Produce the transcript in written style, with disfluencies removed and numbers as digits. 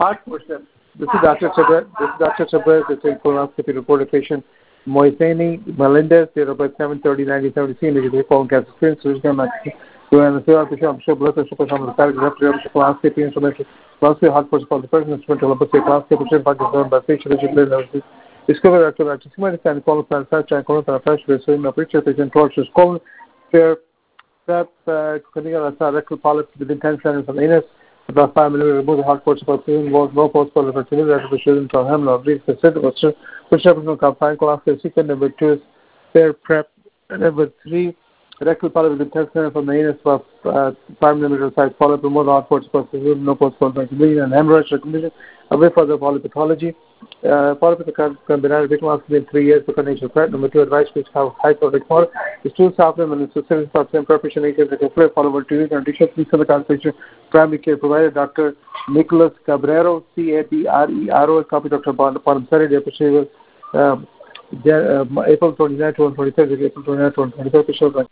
Heart person. This is Dr. Chabret. This is colonoscopy reported patient Moiseni Melendez, date of birth 7/30/1973. Negative colon cancer screen. Surgical maximum. I'm sure blood pressure for some of the colonoscopy instrumental. Colonoscopy heart person called the person instrumental. Colonoscopy patient Pakistan by patient discovered after maximum and colon cancer and colon cancer. So in the picture, patient torches colon fair. Rectal polyp within 10 centimeters of the anus. About 5 millimeters, remove the hard portion of the no post-polar fertility after the children from him, or brief percent, which represents confined colonoscopy. Sequence number 2 is fair prep. And number 3, rectal polyp within 10 centimeters from the anus, about 5 millimeters size polyp, remove the hard portion of the no post-polar fertility, and hemorrhage recommendation away for the polypathology. Polyp can be done colonoscopy in 3 years because nature threat. Number 2, advice which have high protein model is 2 supplement and specific substance preparation agents that can play followable to use and additional please the consultation primary care provider Dr. Nicholas Cabrero, Cabrero, copy Dr. Bonham Saturday, April 29 to 23, April 29 to 23.